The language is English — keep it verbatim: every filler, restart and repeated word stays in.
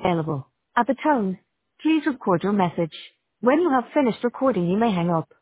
available. At the tone, please record your message. When you have finished recording, you may hang up.